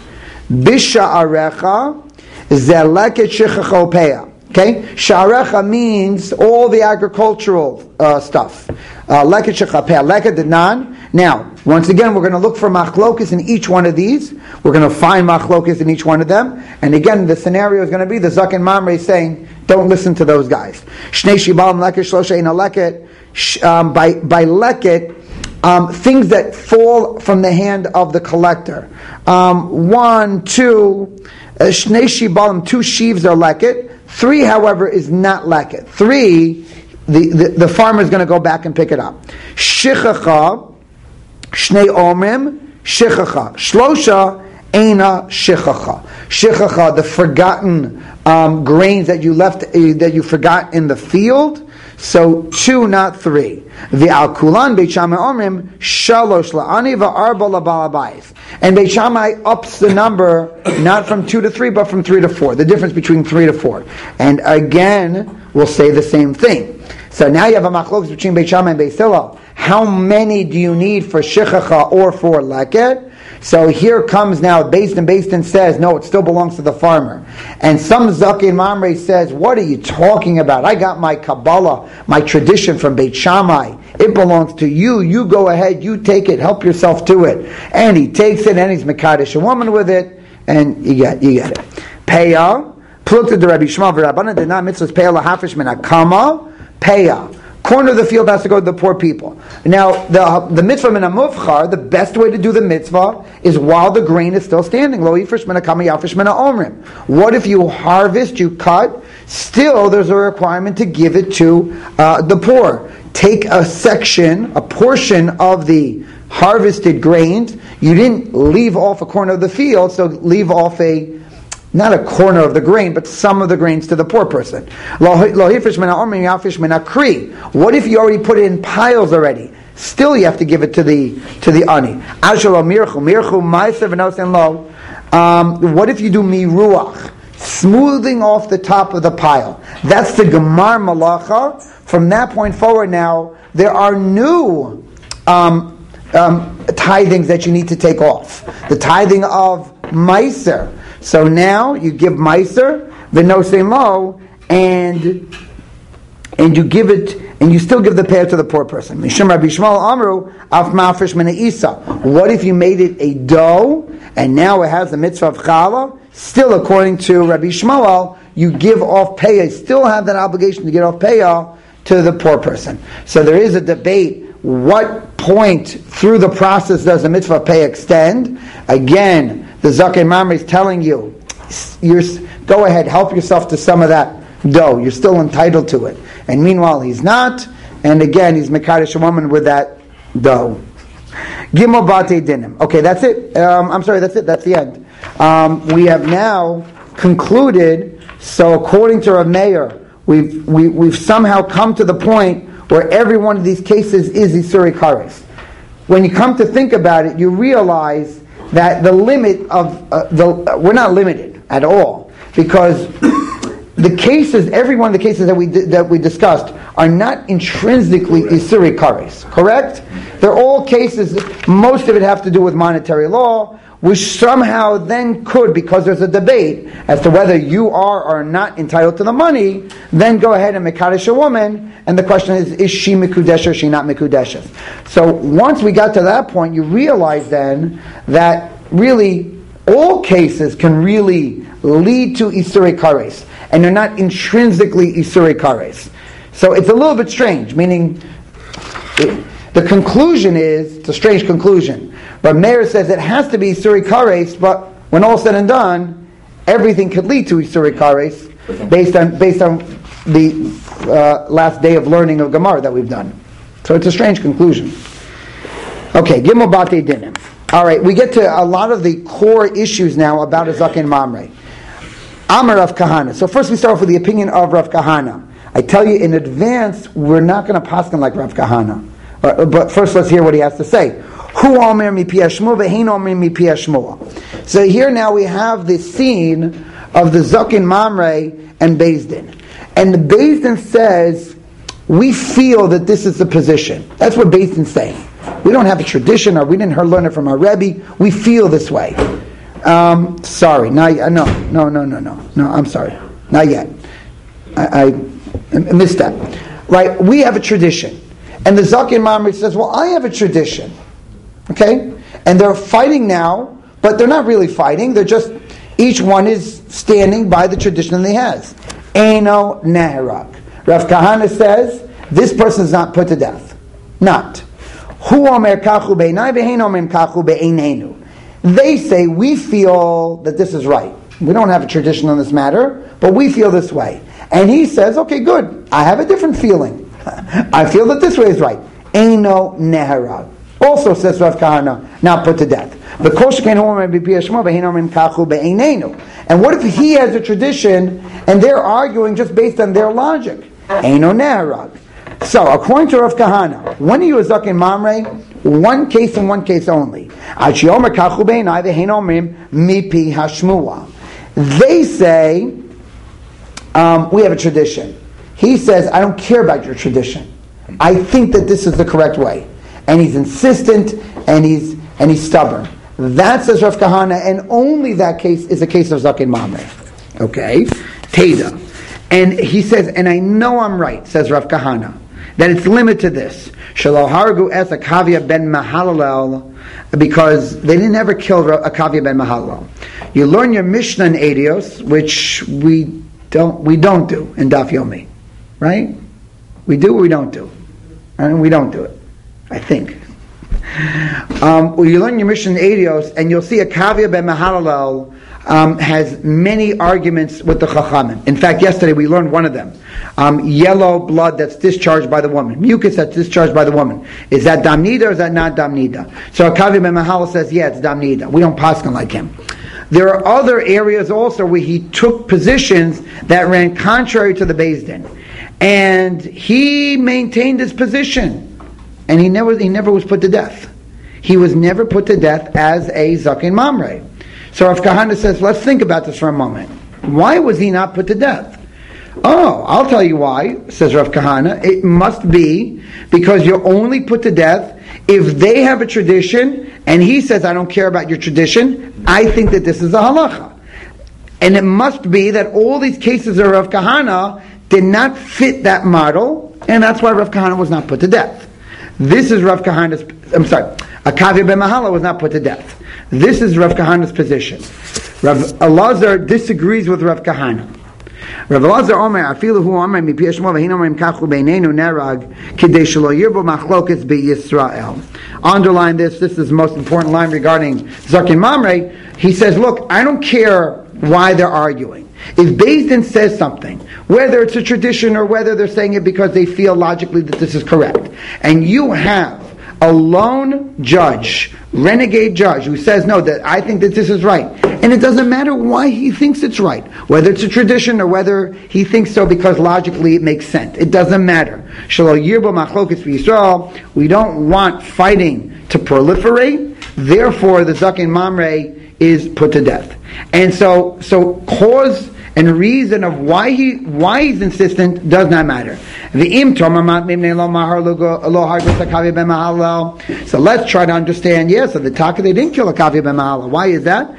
S1: Bisha'arecha zeleket shechachopeya. Okay, Sha'arecha means all the agricultural uh, stuff. Leket shechapeya, leket denan. Now, once again, we're going to look for machlokas in each one of these. We're going to find machlokas in each one of them. And again, the scenario is going to be the Zaken Mamre saying, don't listen to those guys. Shnei shibalim leket shlosha ina leket. Um, by by leket, um, things that fall from the hand of the collector. Um, one, two, shnei shibalim, two sheaves are leket. Three, however, is not leket. Three, the, the, the farmer is going to go back and pick it up. Shichacha, shnei omrim, shichacha. Shlosha, eina shichacha. Shichacha, the forgotten um, grains that you left, uh, that you forgot in the field. So two, not three. The al kulan Beit Shammai omrim shalosh la'ani va'arba la'balabayis. And Beit Shammai ups the number not from two to three, but from three to four. The difference between three to four. And again, we'll say the same thing. So now you have a machlokes between Beit Shammai and Beit Hillel. How many do you need for shichacha or for leket? So here comes now, Beis Din, Beis Din says, no, it still belongs to the farmer. And some Zakin Mamre says, what are you talking about? I got my Kabbalah, my tradition from Beit Shammai. It belongs to you. You go ahead, you take it, help yourself to it. And he takes it, and he's Mekadesh a woman with it, and you get, you get it. Peah, Plukta de Rabbi Shmuel, V'Rabbanan did not mitzvahs Peah lahafish min hakama, Peah. Corner of the field has to go to the poor people. Now, the the mitzvah min hamuvchar, the best way to do the mitzvah is while the grain is still standing. Lo yifresh min hakama yafish min ha'omrim. What if you harvest, you cut, still there's a requirement to give it to uh, the poor. Take a section, a portion of the harvested grains. You didn't leave off a corner of the field, so leave off a not a corner of the grain, but some of the grains to the poor person. What if you already put it in piles already? Still you have to give it to the to the ani. Um, what if you do miruach? Smoothing off the top of the pile. That's the gemar malacha. From that point forward now, there are new um, um, tithings that you need to take off. The tithing of meiser. So now you give meiser, v'nosei lo, and and you give it, and you still give the pear to the poor person. Mishum Rabbi Shmuel Amru af mafresh min isa. What if you made it a dough, and now it has the mitzvah of challah? Still, according to Rabbi Shmuel, you give off payah. You still have that obligation to get off payah to the poor person. So there is a debate. What point through the process does the mitzvah of payah extend? Again, the Zaken Mamre is telling you, you're, go ahead, help yourself to some of that dough. You're still entitled to it. And meanwhile, he's not. And again, he's Mekadesh a woman with that dough. Gimel Bate Dinim. Okay, that's it. Um, I'm sorry, that's it. That's the end. Um, we have now concluded. So according to Rav Meir, we've we, we've somehow come to the point where every one of these cases is Isuri Kares. When you come to think about it, you realize that the limit of uh, the uh, we're not limited at all, because the cases, every one of the cases that we di- that we discussed are not intrinsically Isuri Kares, correct? They're all cases. Most of it have to do with monetary law, which somehow then could, because there's a debate as to whether you are or not entitled to the money, then go ahead and mekadesh a woman, and the question is, is she mikudesh or is she not mikudesh? So once we got to that point, you realize then that really all cases can really lead to Isuri Kares, and they're not intrinsically Isuri Kares. So it's a little bit strange, meaning it, the conclusion is, it's a strange conclusion, but Meir says it has to be Isuri Kares, but when all said and done, everything could lead to Isuri Kares based on based on the uh, last day of learning of Gemara that we've done. So it's a strange conclusion. Okay, Gimel Bate Dinim. All right, we get to a lot of the core issues now about a Zaken Mamre. Amar Rav Kahana. So first we start off with the opinion of Rav Kahana. I tell you in advance, we're not going to paskin like Rav Kahana. Uh, but first let's hear what he has to say. Hu omer mi pi hashmua v'hein omer mi pi hashmua. So here now we have the scene of the Zaken Mamre and Beis Din. And the Beis Din says, we feel that this is the position. That's what Beis Din's saying. We don't have a tradition, or we didn't learn it from our Rebbe. We feel this way. Um, sorry, not yet. No, no, no, no, no, no. I'm sorry, not yet. I, I, I missed that. Right? We have a tradition, and the Zaken Mamre says, "Well, I have a tradition." Okay, and they're fighting now, but they're not really fighting. They're just each one is standing by the tradition that he has. Eino neherag. Rav Kahana says this person is not put to death. Not. Hu omer kachu be'inai v'hein omer kachu be'einenu. They say, we feel that this is right. We don't have a tradition on this matter, but we feel this way. And he says, okay, good. I have a different feeling. I feel that this way is right. Eino neherag. Also says Rav Kahana, not put to death. And what if he has a tradition and they're arguing just based on their logic? Eino neherag. So, according to Rav Kahana, when are you a Zaken Mamre? One case and one case only. They say, um, we have a tradition. He says, I don't care about your tradition. I think that this is the correct way. And he's insistent, and he's and he's stubborn. That says Rav Kahana, and only that case is a case of Zaken Mamre. Okay? Teda. And he says, and I know I'm right, says Rav Kahana, that it's limited to this. Shelo hargu es Akavia ben Mahalalel, because they didn't ever kill Akavia ben Mahalalel. You learn your Mishnah in Edios, which we don't we don't do in Daf Yomi, right? We do or we don't do, and we don't do it. I think. Um, well, you learn your Mishnah in Edios, and you'll see Akavia ben Mahalalel um, has many arguments with the Chachamim. In fact, yesterday we learned one of them. Um, yellow blood that's discharged by the woman, mucus that's discharged by the woman. Is that damnida or is that not damnida? So Akavia ben Mahalal says, yeah, it's damnida. We don't paskin like him. There are other areas also where he took positions that ran contrary to the Beis Din, and he maintained his position, and he never he never was put to death. He was never put to death as a Zaken Mamre. So Rav Kahana says, let's think about this for a moment. Why was he not put to death? Oh, I'll tell you why, says Rav Kahana. It must be because you're only put to death if they have a tradition, and he says, I don't care about your tradition, I think that this is a halacha. And it must be that all these cases of Rav Kahana did not fit that model, and that's why Rav Kahana was not put to death. This is Rav Kahana's, I'm sorry, Akavia ben Mahala was not put to death. This is Rav Kahana's position. Rav Elazar disagrees with Rav Kahana. Rav Elazar Omer, afilu hu Omer mi pi Shmuel v'hin Omer im kachu beinenu nerag kidei shelo yirbo machlokes beYisrael. Underline this. This is the most important line regarding Zaken Mamre. He says, look, I don't care why they're arguing. If Beis Din says something, whether it's a tradition or whether they're saying it because they feel logically that this is correct, and you have a lone judge, renegade judge, who says, no, that I think that this is right. And it doesn't matter why he thinks it's right. Whether it's a tradition or whether he thinks so because logically it makes sense. It doesn't matter. Shelo yirbo machlokes v'Yisrael. We don't want fighting to proliferate. Therefore, the Zaken Mamre is put to death. And so, so cause and reason of why he why he's insistent does not matter. So let's try to understand. Yes, so the Taka they didn't kill Akavia ben Mahala. Why is that?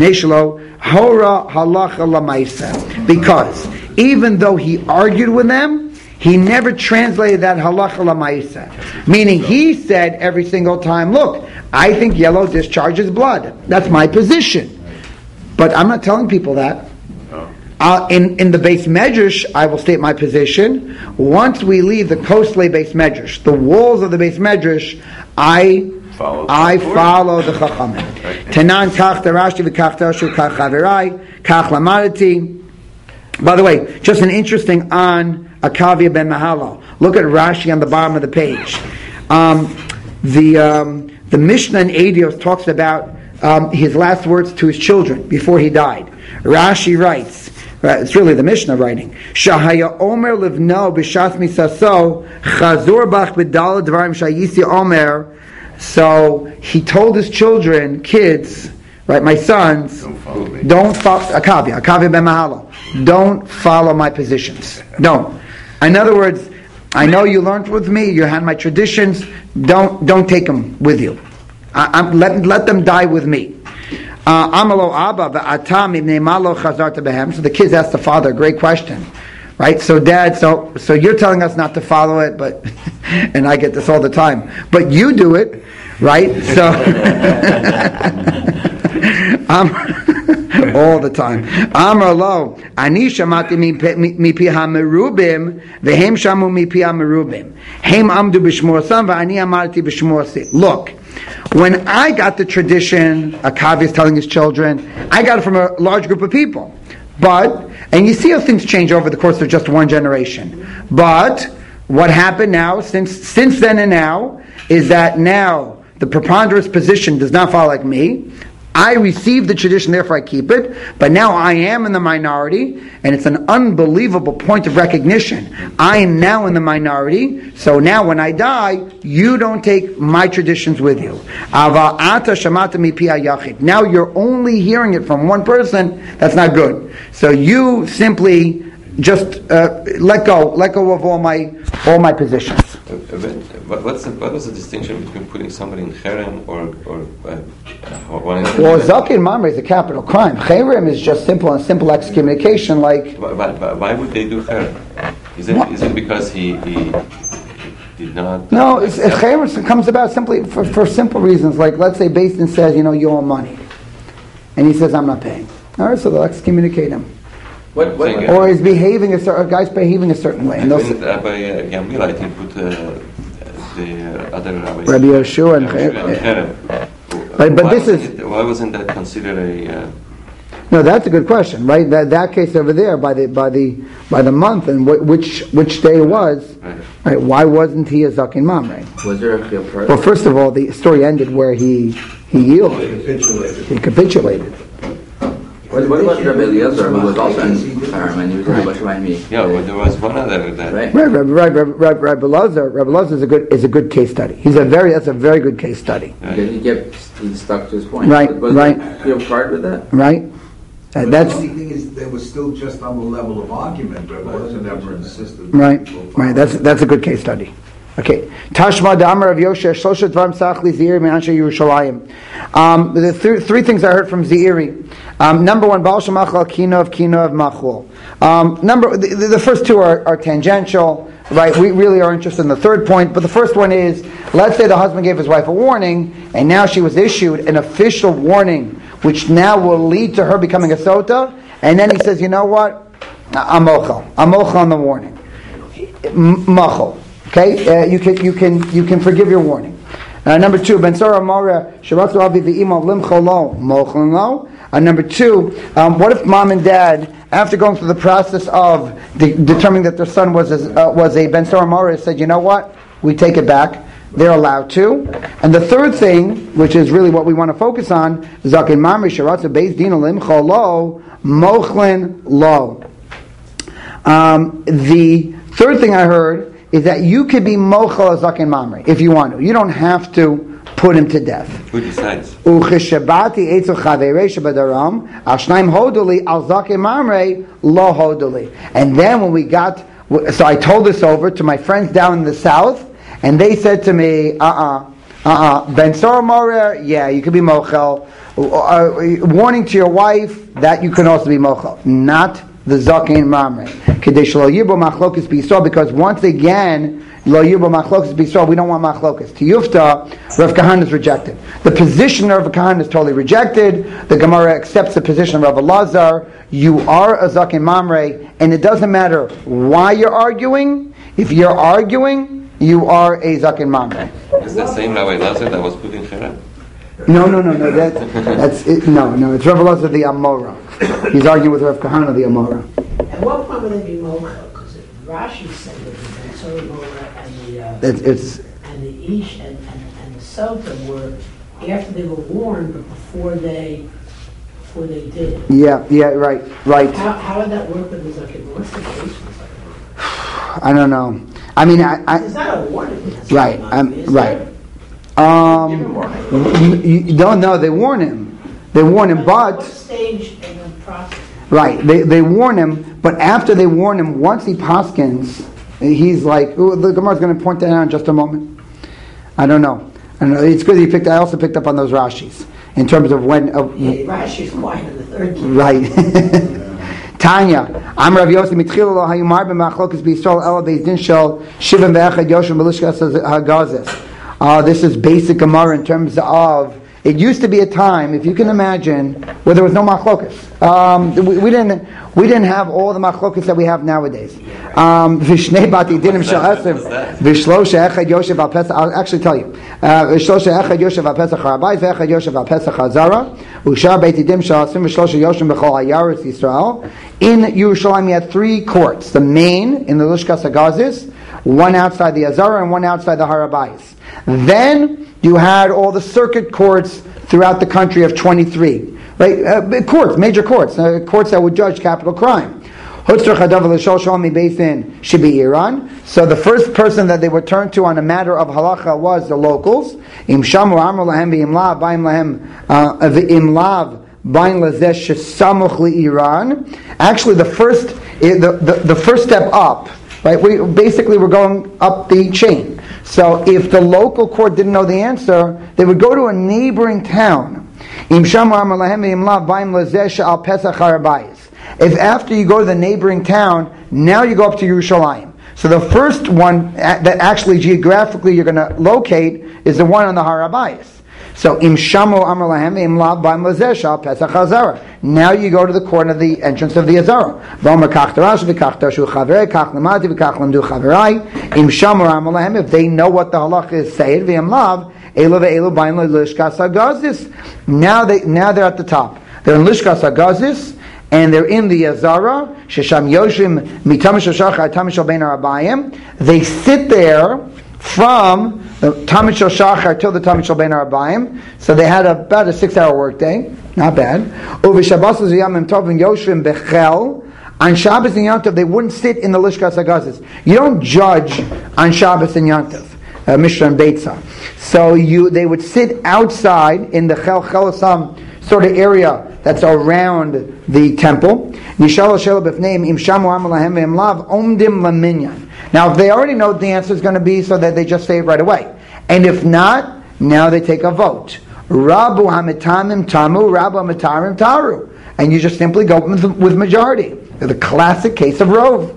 S1: Because even though he argued with them, he never translated that halacha lamaisa. Meaning he said every single time, look, I think yellow discharges blood. That's my position. But I'm not telling people that. Uh, in, in the base medrash, I will state my position. Once we leave the coastly base medrash, the walls of the base medrash, I follow I follow the chachamim. Tenan kach darashi v'kach darashu kach chaverai kach lamadati. By the way, just an interesting on Akavia ben Mahala. Look at Rashi on the bottom of the page. Um, the um, the Mishnah in Edios talks about um, his last words to his children before he died. Rashi writes. Right, it's really the Mishnah writing. Shahaya Omer livno b'shas misaso chazur bach b'dal dvarim shayisi Omer. So he told his children, kids, right, my sons, don't follow me. Don't follow Akavia, Akavia ben Mahala. Don't follow my positions. Don't. In other words, I know you learned with me. You had my traditions. Don't don't take them with you. I, I'm, let let them die with me. Amalo Abba v'atam ibnei malo chazarta behem. So the kids asked the father a great question, right? So Dad, so so you're telling us not to follow it, but and I get this all the time, but you do it, right? So um, all the time. Amar lo ani shamati mipi hamerubim vehem shamu mipi hamerubim hem amdu b'shmor sam v'ani amarti b'shmor si. Look. When I got the tradition, Akavia is telling his children, I got it from a large group of people. But, and you see how things change over the course of just one generation. But, what happened now, since since then and now, is that now the preponderance position does not follow like me. I received the tradition, therefore I keep it, but now I am in the minority, and it's an unbelievable point of recognition. I am now in the minority, so now when I die, you don't take my traditions with you. Now you're only hearing it from one person, that's not good. So you simply just uh, let go, let go of all my all my positions.
S2: What, what's the, what was the distinction between putting somebody in cherem or or uh, one?
S1: Well, zakin mamre is a capital crime. Cherem is just simple and simple excommunication. Like,
S2: why, why, why would they do cherem? Is it
S1: What?
S2: is it because he, he did not?
S1: no, it's, it's cherem comes about simply for, for simple reasons. Like, let's say Beis Din says, you know, you owe money, and he says, I'm not paying. All right, so they'll excommunicate him.
S2: What, what,
S1: Or he's behaving a certain, a guy's behaving a certain way. And they'll
S2: Between
S1: say,
S2: Rabbi uh, Gamliel, I think, put uh, the uh, other rabbis.
S1: Rabbi Yeshua and
S2: Rabbi Yeshua and
S1: Cherem.
S2: Cherem.
S1: But- but
S2: Why
S1: this
S2: wasn't
S1: is-
S2: it- why wasn't that considered a? Uh,
S1: no, that's a good question, right? That that case over there by the by the by the month and wh- which which day it was,
S2: Right.
S1: right? Why wasn't he a zakin mamre?
S7: Was there actually a part?
S1: Well, first of all, the story ended where he he yielded,
S6: Capitulated.
S1: he capitulated.
S7: What, what about Rabbi Eliezer, who was also in Param, and he was very much behind me?
S2: yeah, but there was one other that.
S7: Right?
S1: Right, Rabbi Rabbi Rabbi Rabbi Lazar, Rabbi Lazar is a good is a good case study. He's a very that's a very good case study,
S7: Because he kept, he stuck to his point.
S1: Right,
S7: Was
S1: right.
S7: he a part with that?
S1: right? Uh,
S6: But
S1: that's
S6: the only thing is, they were still just on the level of argument, but it wasn't ever insisted.
S1: right,
S6: People
S1: right. That's that's a good case study. Okay, Tashma Damar of Yoshe Shosha Dvarim Sachli Zeiri Me'anshe Yerushalayim. Um, the th- three things I heard from Zeiri. Um, number one, Baal Shemachal Kino of Kino of Machul. Um, number the, the first two are, are tangential, right? We really are interested in the third point, but the first one is: let's say the husband gave his wife a warning, and now she was issued an official warning, which now will lead to her becoming a sota, and then he says, you know what? I'm mochel. I'm mochel on the warning. M- Machol. Okay, uh, you can you can you can forgive your warning. Uh, number two, Ben Sora Mora Sharatzu Avi V'Imo Lim Cholo Mochlin Lo. Uh, number two, um, what if mom and dad, after going through the process of de- determining that their son was a, uh, was a Ben Sora Mora, said, you know what, we take it back. They're allowed to. And the third thing, which is really what we want to focus on, Zakin Mamri Sharatzu Beis Din Lim Cholo Mochlin Lo. Um, the third thing I heard is that you could be mochel a zaken mamre if you want to. You don't have to put him to death.
S2: Who decides?
S1: Ucheshabati etzu chaverei shebadaram al shnaim hoduli al zaken mamre lo hoduli. And then when we got, so I told this over to my friends down in the south, and they said to me, uh-uh, uh-uh, ben sor morer, yeah, you could be mochel. Uh, warning to your wife that you can also be mochel. Not the zaken mamre. Because once again, lo yirbo machlokes bisol, we don't want machlokes. To Yufta, Rav Kahana is rejected. The position of Rav Kahana is totally rejected. The Gemara accepts the position of Rav Elazar. You are a zaken mamre, and it doesn't matter why you're arguing. If you're arguing, you are a zaken mamre.
S2: Is the same Rabbi Lazar that was put in cherem?
S1: No, no, no, no. That, that's it. No, no. It's Rav Elazar the Amora. He's arguing with Rav Kahana the Amora.
S3: At what point would they be mochel? Because Rashi said that the Ben Sora Mora and the uh,
S1: It's, it's
S3: and the Ish and, and, and the Sota were after they were warned, but before they before they did it.
S1: yeah, yeah, right, right.
S3: How, how would that work with the Zakin? What's the case with Zakin?
S1: I don't know. I mean, I, I
S3: It's not a warning. It's
S1: right,
S3: not,
S1: um,
S3: is
S1: right.
S3: there?
S1: Um,
S7: Give him warning.
S1: you, you don't know. They warn him. They warn him,
S3: What
S1: but
S3: stage in the process?
S1: right. They they warn him, but after they warn him, once he paskins, he's like, ooh, the Gemara's going to point that out in just a moment. I don't know. I don't know. It's good. He picked. I also picked up on those Rashis in terms of when. Uh,
S3: Yeah, Rashi's quiet in the third case.
S1: Right. Tanya, I'm Rav Yossi Mitchil lo hayumar b'machlokes b'Yisrael ela beis din shel shivim ve'echad yoshim b'lishkas hagazes. Uh, this is basic Gemara in terms of. It used to be a time, if you can imagine, where there was no machlokas. Um, we, we didn't we didn't have all the machlokas that we have nowadays. Um, Vishnei bati dinim shel esev vishlosha echad yoshev al pesach. I'll actually tell you. Vishlosha echad yoshev al pesach harabayis ve'echad yoshev al pesach hazara ushar beit dinim shel asim vishlosha yoshim b'chol hayaretz Yisrael. In Yerushalayim, you had three courts. The main in the Lishkas Hagazis, one outside the Azara and one outside the Har Habayis. Then you had all the circuit courts throughout the country of twenty-three. Right? Uh, courts, major courts, uh, courts that would judge capital crime. So the first person that they would turn to on a matter of halacha was the locals. Actually, the first the, the, the first step up, right? We basically we're going up the chain. So if the local court didn't know the answer, they would go to a neighboring town. If after you go to the neighboring town, now you go up to Yerushalayim. So the first one that actually geographically you're going to locate is the one on the Har Habayis. So im shamu amar lahem im lav ba'im lazesha pesach hazara. Now you go to the court of the entrance of the Azara. V'omer kach tarash v'kach tarshu chaverei kach lamati v'kach lamdu chaverai im shamu amar lahem. If they know what the halach is, say it v'im lav elu ve'elu ba'im lishkas hagazis. Now they now they're at the top. They're in lishkas hagazis. And they're in the Azara, Shesham Yoshim Mitamish Shachar Tamish Ben Arabayim. They sit there from the Tamish Shachar till the Tamish Ben Arabayim. So they had about a six-hour workday, not bad. Uvi Shabbos Yamim Tov and Yoshim Bechel. On Shabbos and Yom Tov, they wouldn't sit in the Lishkas Hagazis. You don't judge on Shabbos and Yom Tov, uh, Mishnah and Beitzah. So you, they would sit outside in the Chel Chelasam sort of area that's around the temple. Now, if they already know what the answer is going to be, so that they just say it right away. And if not, now they take a vote. Rabu hamitamim tamu, Rabu hamitarim taru. And you just simply go with, with majority. The classic case of Rov.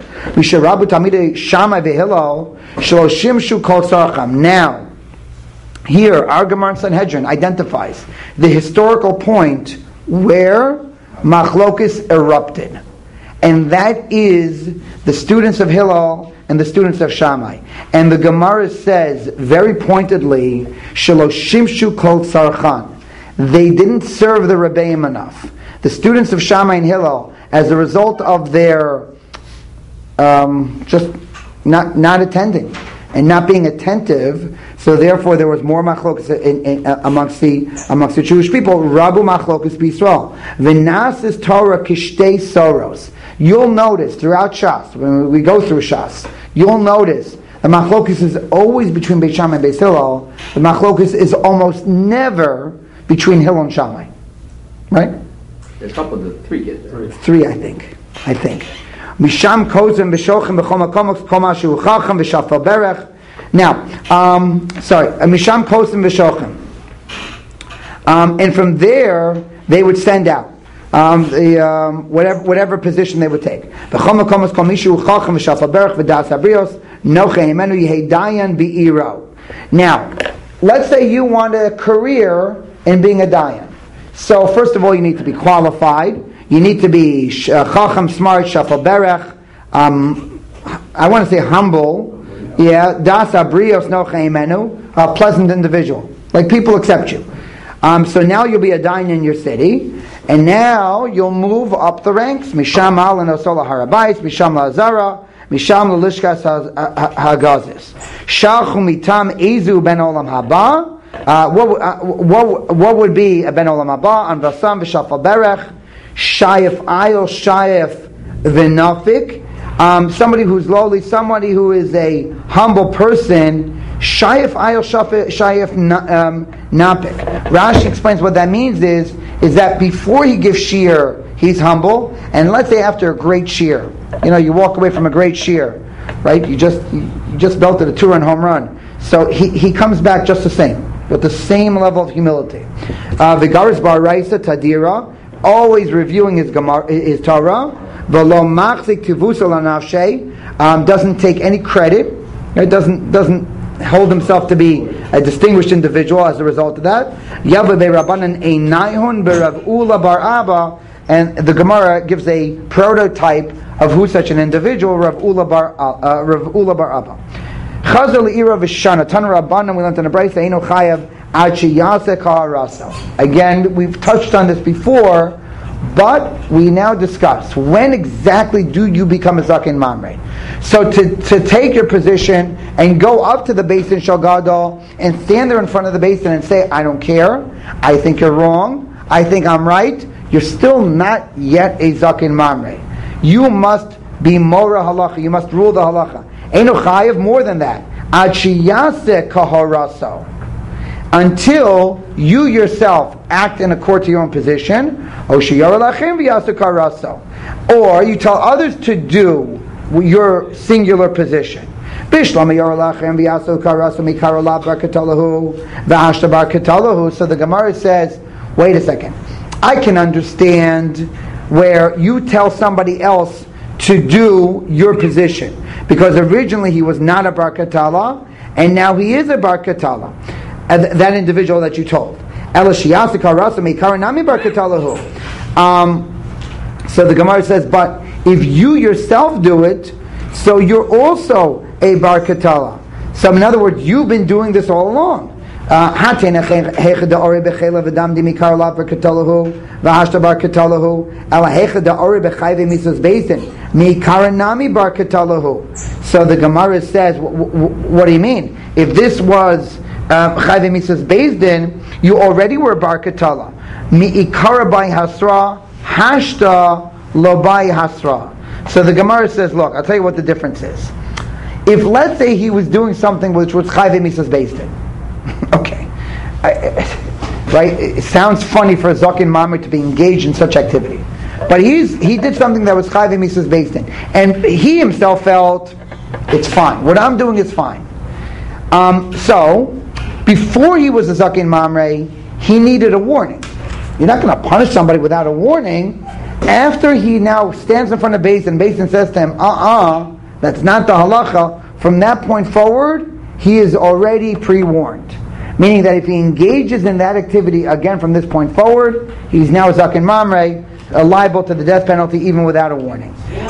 S1: Now, here, our Gemara in Sanhedrin identifies the historical point where Machlokes erupted. And that is the students of Hillel and the students of Shammai. And the Gemara says very pointedly, Shaloshimshu kol tzarchan. They didn't serve the Rebbeim enough. The students of Shammai and Hillel, as a result of their um, just not not attending and not being attentive, so therefore there was more machlokas in, in, uh, amongst the amongst the Jewish people. Rabu machlokas b'Yisrael. V'nas is Torah kishtei soros. You'll notice throughout Shas, when we go through Shas, you'll notice the machlokas is always between Beit Shammai and Beit Hillel. The machlokas is almost never between Hillel and Shammai. Right?
S7: There's a couple of the three kids there.
S1: Three, I think. I think. Misham kozem v'shochem v'chom hakomok kol ma shehu chacham v'shafal berech. Now, um, sorry, Misham kozem v'shochem. Um, and from there, they would send out um, the um, whatever whatever position they would take. V'chom hakomok kol ma shehu chacham v'shafal berech v'das habrios noche imenu yehei dayan bi'iro. Now, let's say you want a career in being a dayan. So first of all, you need to be qualified. You need to be uh, chacham, smart, shafal berech. Um, I want to say humble. Yeah, das abrios no chaimenu, a pleasant individual. Like people accept you. Um, so now you'll be a dayan in your city, and now you'll move up the ranks. Misham al nosol Har Habayis, misham la'azara, misham la'lishkas hagazis. Shalchu mitam ezu ben olam haba. Uh, what, uh, what, what would be a ben olam haba on vasam v'shafal berech? Shayef ayil, shayef v'nafik. Um, somebody who's lowly, somebody who is a humble person. Shayef ayil, shayef um, napik. Rashi explains what that means is is that before he gives shear, he's humble, and let's say after a great shear, you know, you walk away from a great shear, right? You just you just belted a two-run home run, so he, he comes back just the same, with the same level of humility. V'garis bar raisa tadira. Always reviewing his Gemara, his Torah, v'lo machzik tivus al nafshei, doesn't take any credit. It doesn't doesn't hold himself to be a distinguished individual as a result of that. Yaveh be'Rabbanan einayhun be'Rav Ula bar Abba, and the Gemara gives a prototype of who's such an individual. Rav Ula bar uh, Rav Ula bar Abba. Chazal ira v'shana tan Rabbanan. We learned in the Brayso eino chayav. Again, we've touched on this before. But we now discuss, when exactly do you become a Zaken Mamre? So to, to take your position and go up to the Beis Din Shel Gadol and stand there in front of the Beis Din and say, I don't care, I think you're wrong, I think I'm right, you're still not yet a Zaken Mamre. You must be Mora Halacha, you must rule the Halacha. Einu Chayev, more than that. Ad sheyaseh kaharaso. Until you yourself act in accord to your own position, or you tell others to do your singular position. So the Gemara says, wait a second, I can understand where you tell somebody else to do your position, because originally he was not a Bar Katala, and now he is a Bar Katala. That individual that you told. Um, so the Gemara says, but if you yourself do it, so you're also a Bar Katala. So in other words, you've been doing this all along. Uh, so the Gemara says, what do you mean? If this was Chayve Mitzvahs Beis Din, you already were Bar Katala. Mi'ikara by Hasra, Hashta lo by Hasra. So the Gemara says, look, I'll tell you what the difference is. If let's say he was doing something which was Chayve Mitzvahs Beis Din, okay, I, right? It sounds funny for a Zaken Mamre to be engaged in such activity, but he's he did something that was Chayve Mitzvahs Beis Din, and he himself felt it's fine. What I'm doing is fine. Um, so. Before he was a Zaken Mamre, he needed a warning. You're not going to punish somebody without a warning. After he now stands in front of Beis Din, Beis Din says to him, uh-uh, that's not the halacha. From that point forward, he is already pre-warned. Meaning that if he engages in that activity again from this point forward, he's now a Zaken Mamre, uh, liable to the death penalty even without a warning.
S3: Even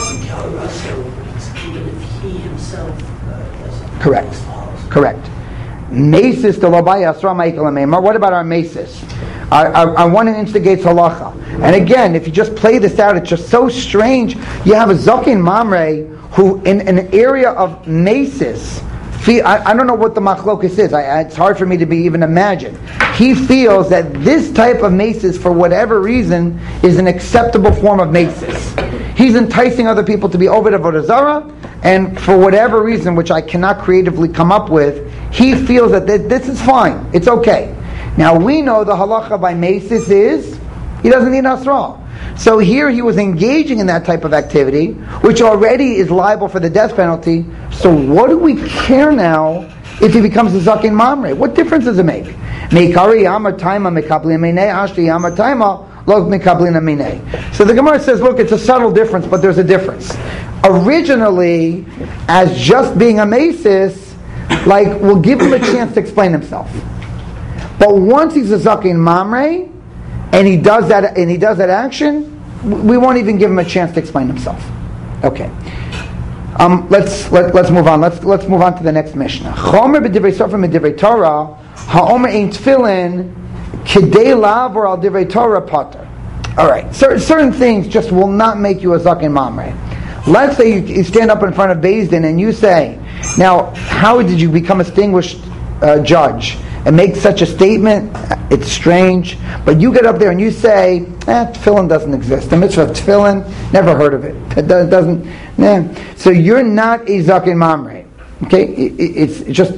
S3: if he himself doesn't.
S1: Correct. Correct. Mesis to Labai Asra Ma'ikal Meimar. What about our mesis? Our, our, our one instigates halacha. And again, if you just play this out, it's just so strange. You have a Zaken Mamre who, in, in an area of mesis, feel, I, I don't know what the machlokes is. I, it's hard for me to be even imagine. He feels that this type of mesis, for whatever reason, is an acceptable form of mesis. He's enticing other people to be over to Avodah Zarah, and for whatever reason, which I cannot creatively come up with, he feels that th- this is fine, it's okay. Now we know the halacha by mesis is, he doesn't need asra. So here he was engaging in that type of activity, which already is liable for the death penalty, so what do we care now if he becomes a Zaken Mamre? What difference does it make? Meikari yamar taima mekablin meinei, ashti yamar taima lo mekablin meinei. So the Gemara says, look, it's a subtle difference, but there's a difference. Originally, as just being a mesis, like, we'll give him a chance to explain himself. But once he's a Zaken Mamre, and he does that, and he does that action, we won't even give him a chance to explain himself. Okay. Um, let's let, let's move on. Let's let's move on to the next Mishnah. Chomer b'divrei Sofer b'divrei Torah, ha'omer ein tefillin k'dei lav or al divrei Torah pater. All right. Certain, certain things just will not make you a Zaken Mamre. Let's say you, you stand up in front of Beis Din and you say, now, how did you become a distinguished uh, judge and make such a statement? It's strange. But you get up there and you say, eh, tefillin doesn't exist. The mitzvah of tefillin, never heard of it. It doesn't, nah. So you're not a Zaken Mamre. Okay? It, it, it's just...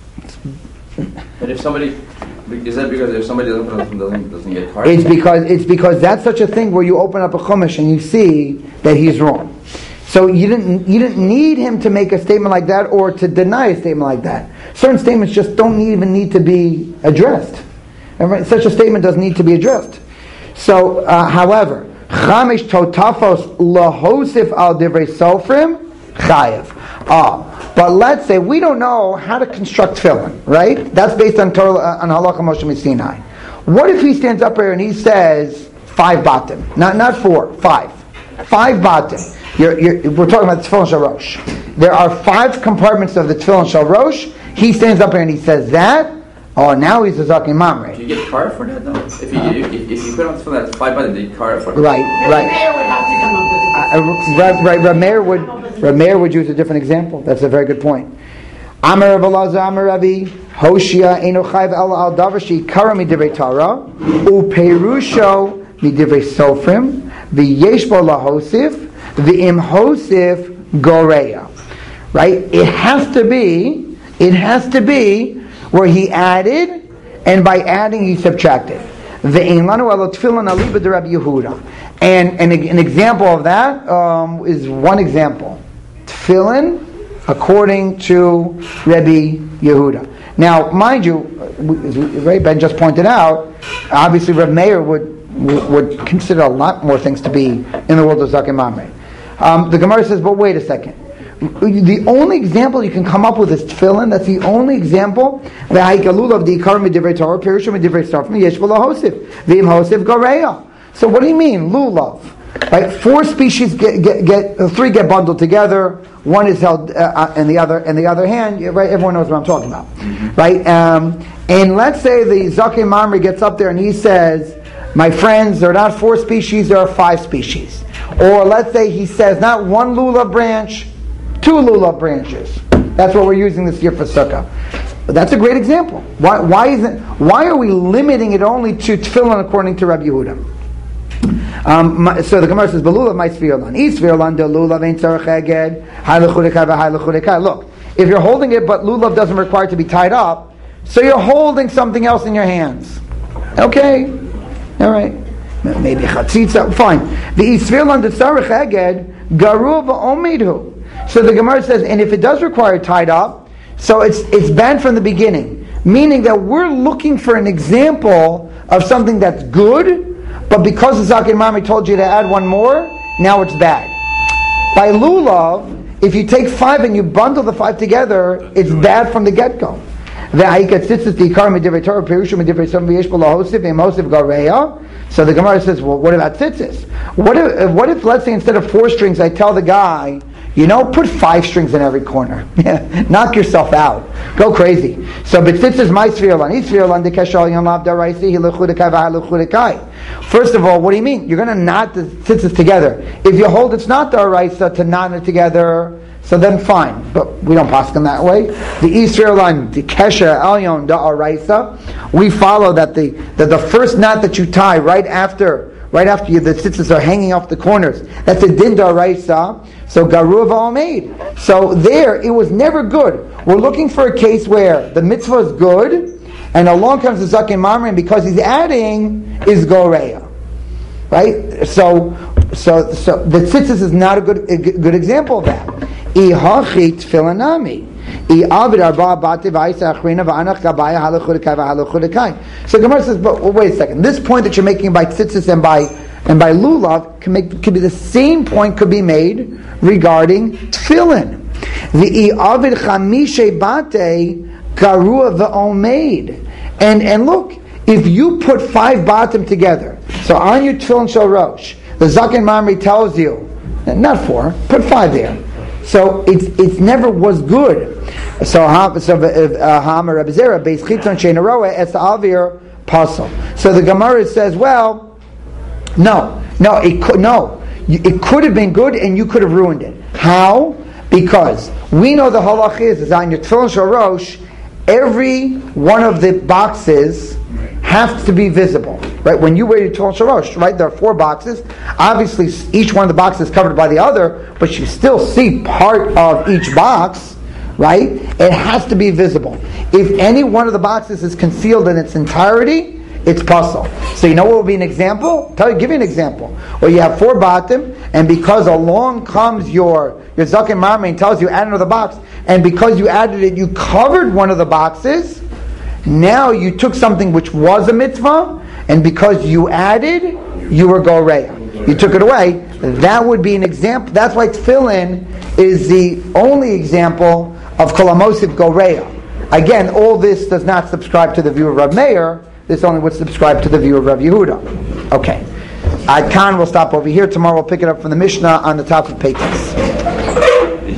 S7: But if somebody... Is that because if somebody doesn't, doesn't, doesn't get caught?
S1: It's because, it's because that's such a thing where you open up a chumash and you see that he's wrong. So you didn't you didn't need him to make a statement like that or to deny a statement like that. Certain statements just don't even need to be addressed. And such a statement doesn't need to be addressed. So, uh, however, chamish totafos lahosif al divrei sofrim chayev. Ah, but let's say we don't know how to construct tefillin, right? That's based on Torah, on halacha Moshe Sinai. What if he stands up here and he says five batim, not not four, five, five batim? You're, you're, we're talking about the Tefillin Shel Rosh. There are five compartments of the Tefillin Shel Rosh. He stands up here and he says that. Oh, now he's a Zaken
S7: Do
S1: Mamre.
S7: you get card for that though? If you if, if you put on something that's five buttons, they get card for it.
S1: Right,
S3: The
S1: right.
S3: mayor would have to come up with
S1: Uh, right, right. Rameir would, Rameir would use a different example. That's a very good point. Amar Rav Elazar, Amar Rabbi Hoshia, Eino Chayv El Al Davar Sheikara Midivrei Torah, Uperusho Midivrei Sofrim, V'yesh Bo Lahosif, V'im Hosif Goreya. Right? It has to be, it has to be where he added, and by adding he subtracted. Ve'ein lanu elo tefillin aliba de Rabbi Yehuda. And, and an example of that um, is one example. Tefillin according to Rabbi Yehuda. Now, mind you, right, Ben just pointed out, obviously Rav Meir would, would would consider a lot more things to be in the world of Zaken Mamre. Um, the Gemara says, but wait a second. The only example you can come up with is tefillin. That's the only example. So what do you mean, lulav? Right, four species get, get, get uh, three get bundled together. One is held, uh, and the other, and the other hand. Right, everyone knows what I'm talking about, mm-hmm. right? Um, and let's say the Zaken Mamre gets up there and he says, "My friends, there are not four species; there are five species." Or let's say he says, not one lulav branch, two lulav branches. That's what we're using this year for sukkah. But that's a great example. Why, why isn't? Why are we limiting it only to tefillin according to Rabbi Yehuda? Um, so the Gemara says, "Belulav my svirlan, is svirlan de lulav ain't tzarich eged ha'lechudekai v'ha'lechudekai." Look, if you're holding it, but lulav doesn't require to be tied up, so you're holding something else in your hands. Okay, all right. Maybe chatzitza, fine. The isvirlan de tzarich eged garu v'omidhu. So the Gemara says, and if it does require tied up, so it's it's banned from the beginning, meaning that we're looking for an example of something that's good, but because the Zaken Mamre told you to add one more, now it's bad. By lulav, if you take five and you bundle the five together, it's bad from the get-go. So the Gemara says, well, what about tzitzis? What if, what if, let's say, instead of four strings, I tell the guy, you know, put five strings in every corner. Knock yourself out. Go crazy. So, but tzitzis my svirlan. First of all, what do you mean? You're going to knot the tzitzis together. If you hold it's not the araisa to knot it together, so then fine. But we don't pass them that way. The Israel the kesha elyon da araisa, we follow that the that the first knot that you tie right after right after you, the tzitzis are hanging off the corners, that's a din da araisa. So garuv al-made. So there, it was never good. We're looking for a case where the mitzvah is good, and along comes the Zaken Mamre, and because he's adding, is goreya. Right? So, so, so the tzitzis is not a good, a good example of that. Ihachi tfilanami. So Gemara says, but well, wait a second. This point that you're making by tzitzis and by and by lulav can make could be the same point could be made regarding tefillin. The iavid chamishe bate garua v'omeid. And and look, if you put five batim together, so on your tefillin shorosh, the Zaken Mamre tells you, not four, put five there. So it's it never was good. So so Hamar Reb Zera beis chiton sheinaroa es avir pasal. So the Gemara says, well, no, no, it could no, it could have been good, and you could have ruined it. How? Because we know the halach is is on your tefillin shorosh, every one of the boxes has to be visible. Right? When you wear your tefillin shorosh, right, there are four boxes. Obviously, each one of the boxes is covered by the other, but you still see part of each box, right? It has to be visible. If any one of the boxes is concealed in its entirety, it's puzzle. So you know what would be an example? Tell you, give you an example. Where you have four batim, and because along comes your your Zaken Mamre and tells you add another box, and because you added it, you covered one of the boxes. Now you took something which was a mitzvah, and because you added, you were goreya. You took it away. That would be an example. That's why tefillin is the only example of kol hamosif goreya. Again, all this does not subscribe to the view of Rav Meir. This only would subscribe to the view of Rav Yehuda. Okay. At Khan, we'll stop over here. Tomorrow we'll pick it up from the Mishnah on the top of Peitos.